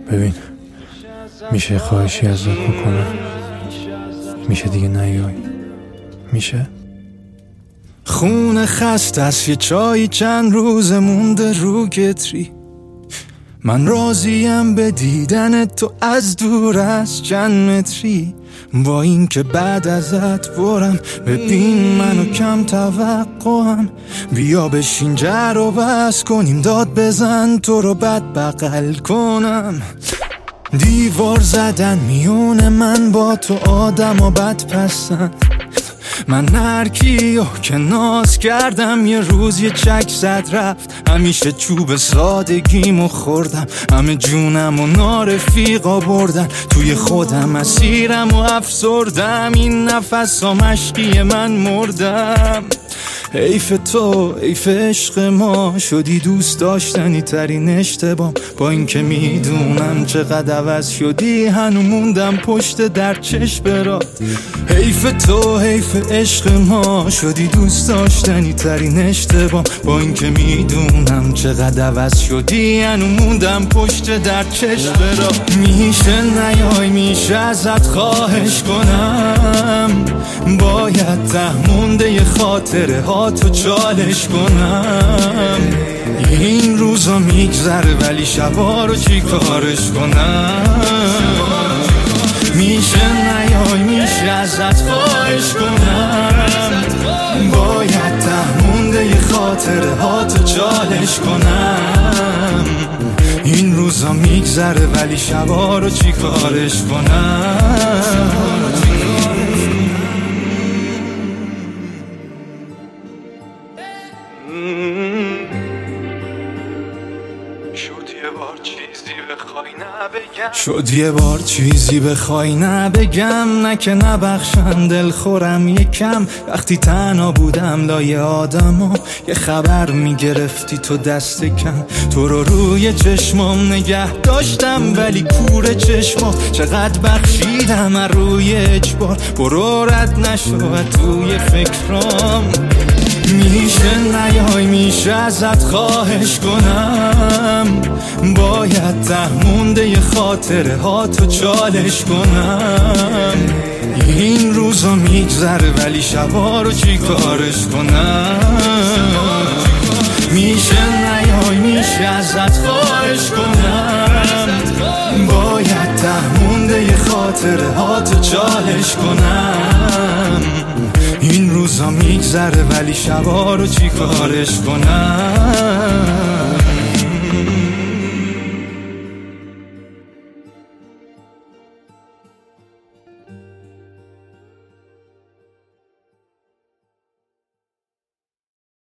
ببین، میشه خواهشی ازت بکنم؟ میشه دیگه نیای؟ میشه؟ خونه خسته است، یه چایی چند روز مونده رو کتری. من راضیم به دیدن تو از دور از چند متری. با این که بعد ازت برم، ببین منو کم توقعم. بیا بشین جر و بس کنیم، داد بزن تو رو بد بغل کنم. دیوار زدن میون من با تو آدم و بد پسند. من هرکیو که ناز کردم یه روز یه چک زد رفت. همیشه چوب سادگیمو خوردم، همه جونم و نارفیقا بردن. توی خودم اسیرم و افسردم، این نفس ها مشکی من مردم. حیف تو، حیف عشق ما، شدی دوست داشتنی ترین اشتباه. با این که میدونم چقدر عوض شدی، هنو موندم پشت در چشم برات. حیف تو، حیف عشق ما، شدی دوست داشتنی ترین اشتباه. با این که میدونم چقدر عوض شدی، هنو موندم پشت در چشم برات. میشه نیای؟ میشه ازت خواهش کنم؟ باید ته مونده ی خاطره ها تو چالش کنم. این روزا میگذره ولی شبا رو چی کارش کنم؟ میشه نیای؟ میشه ازت خواهش کنم؟ باید ته مونده ی خاطره ها تو چالش کنم. این روزا میگذره ولی شبا رو چی کارش کنم؟ شد یه بار چیزی بخوای نبگم، نه که نبخشم دلخورم یکم. وقتی تنها بودم لای آدما، یه خبر میگرفتی تو دست کم. تو رو روی چشمام نگه داشتم ولی کور چشما. چقدر بخشیدم از روی اجبار، برو رد نشو توی فکرام. میشه نیای؟ میشه ازت خواهش کنم؟ باید ته مونده ی خاطره ها تو چالش کنم. این روزا میگذره ولی شبا رو چی کارش کنم؟ میشه نیای؟ میشه ازت خواهش کنم؟ باید ته مونده ی خاطره ها تو چالش کنم. این روزا میگذره ولی شبا رو چی کارش کنم؟